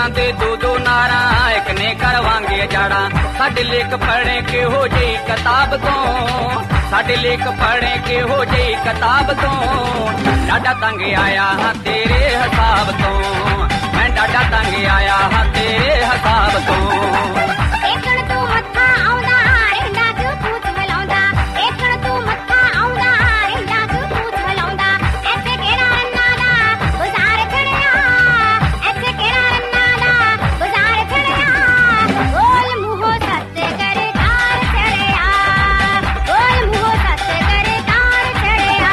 ਸ਼ੇਰਾਂ ਦੇ ਦੋ ਨਾਰਾਂ ਇੱਕ ਨੇ ਕਰਵਾਂਗੇ ਜਾੜਾ ਸਾਡੇ ਲੇਖ ਪੜ੍ਹੇ ਕਿਹੋ ਜਿਹੀ ਕਿਤਾਬ ਤੋਂ ਸਾਡੇ ਲੇਖ ਪੜ੍ਹੇ ਕਿਹੋ ਜਿਹੀ ਕਿਤਾਬ ਤੋਂ ਡਾਡਾ ਤੰਗ ਆਇਆ ਹਾਂ ਤੇਰੇ ਹਿਸਾਬ ਤੋਂ ਮੈਂ ਡਾਡਾ ਤੰਗ ਆਇਆ ਹਾਂ ਤੇਰੇ ਹਿਸਾਬ ਤੋਂ ਏਕਣ ਤੂੰ ਮੱਥਾ ਆਉਂਦਾ ਰਹਿੰਦਾ ਤੂੰ ਪੂਤ ਮਲਾਉਂਦਾ ਏਕਣ ਤੂੰ ਮੱਥਾ ਆਉਂਦਾ ਰਹਿੰਦਾ ਤੂੰ ਪੂਤ ਮਲਾਉਂਦਾ ਐਸੇ ਕਿਹੜਾ ਰੰਨਾ ਦਾ ਬਾਜ਼ਾਰ ਖੜਿਆ ਐਸੇ ਕਿਹੜਾ ਰੰਨਾ ਦਾ ਬਾਜ਼ਾਰ ਖੜਿਆ ਗੋਲ ਮੂੰਹੋਂ ਸੱਤ ਕਰੇ ਕਾਰ ਚੜਿਆ ਗੋਲ ਮੂੰਹੋਂ ਸੱਤ ਕਰੇ ਕਾਰ ਚੜਿਆ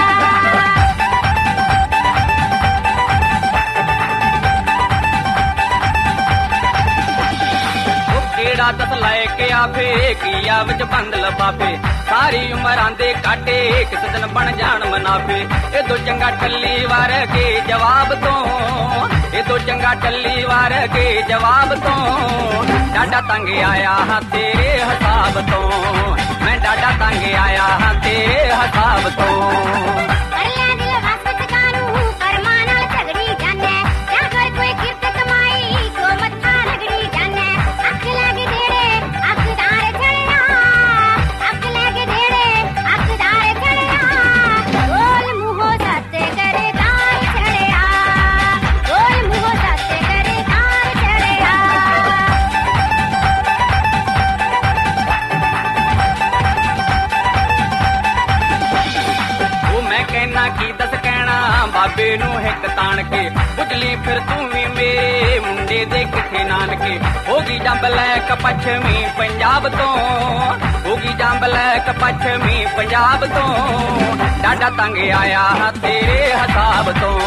ਕਿਹੜਾ ਦਸ ਲੈ ਕੇ ਆਵੇ ਕੀਆ ਵਿੱਚ ਬੰਦ ਲਫਾਫੇ ਸਾਰੀ ਉਮਰਾਂ ਦੇ ਕਾਟੇ ਕਿਸ ਦਿਨ ਬਣ ਜਾਣ ਮਨਾਫੇ ਇਹ ਦੋ ਚੰਗਾ ਟੱਲੀ ਵਰਗੇ ਜਵਾਬ ਤੋਂ ਇਹ ਦੋ ਚੰਗਾ ਟੱਲੀ ਵਰਗੇ ਜਵਾਬ ਤੋਂ ਡਾਡਾ ਤੰਗ ਆਇਆ ਹਾਂ ਤੇਰੇ ਹਿਸਾਬ ਤੋਂ ਮੈਂ ਡਾਡਾ ਤੰਗ ਆਇਆ ਹਾਂ ਤੇਰੇ ਹਿਸਾਬ ਤੋਂ ਕਰ ਲੈ ਦਿਲ ਵਸ ਕਾਨੂੰ ਕਰਮਾਂ ਨਾਲ ਝਗੜੀ ਜਾਣੇ ਜਾਂ ਕਰ ਕੋਈ ਕਿਰਤ ਕਮਾਈ ਕੋ ਮੱਥਾ ਰਗੜੀ ਜਾਣੇ ਅੱਖ ਲੱਗ ਦੇੜੇ ਅੱਖਦਾਰ ਛੜਿਆ ਅੱਖ ਲੱਗ ਦੇੜੇ ਅੱਖਦਾਰ ਛੜਿਆ ਗੋਲ ਮੂੰਹੋਂ ਸੱਤ ਕਰੇ ਕਾਰ ਛੜਿਆ ਗੋਲ ਮੂੰਹੋਂ ਸੱਤ ਕਰੇ ਕਾਰ ਛੜਿਆ ਉਹ ਮੈਂ ਕਹਿਣਾ ਕੀ ਦੱਸ ਕਹਿਣਾ ਬਾਬੇ ਨੂੰ ਹਿੱਕ ਤਾਣ ਕੇ ਉਜਲੀ ਫਿਰ ਤੂੰ ਵੀ ਮੇਰੇ ਮੁੰਡੇ ਦੇ ਕਿੱਥੇ ਨਾਨਕੇ ਹੋ ਗਈ ਜੰਬ ਲੈਕ ਪੱਛਮੀ ਪੰਜਾਬ ਤੋਂ ਹੋ ਗਈ ਜੰਬ ਲੈਕ ਪੱਛਮੀ ਪੰਜਾਬ ਤੋਂ ਡਾਡਾ ਤੰਗ ਆਇਆ ਹਾਂ ਤੇਰੇ ਹਿਸਾਬ ਤੋਂ